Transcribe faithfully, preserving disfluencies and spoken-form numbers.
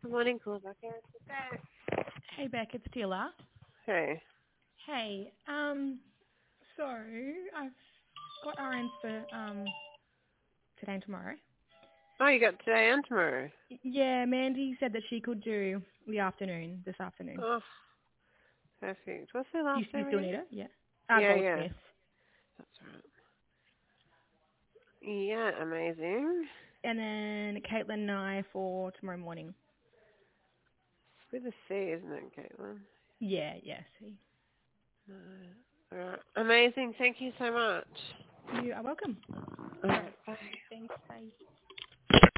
Good morning, cool back here. Okay. Hey Beck, it's Tila. Hey. Hey, um, so I've got R Ns for um today and tomorrow. Oh, you got today and tomorrow. Y- Yeah, Mandy said that she could do the afternoon, this afternoon. Oh, perfect. What's the You, last you name still again? need it? Yeah. Uh, Yeah, yeah. Goldsmith. That's right. Yeah, amazing. And then Caitlin and I for tomorrow morning. It's with a C, isn't it, Caitlin? Yeah, yeah, see. No. All right. Amazing. Thank you so much. You are welcome. All All right. right. Bye. Thanks, bye.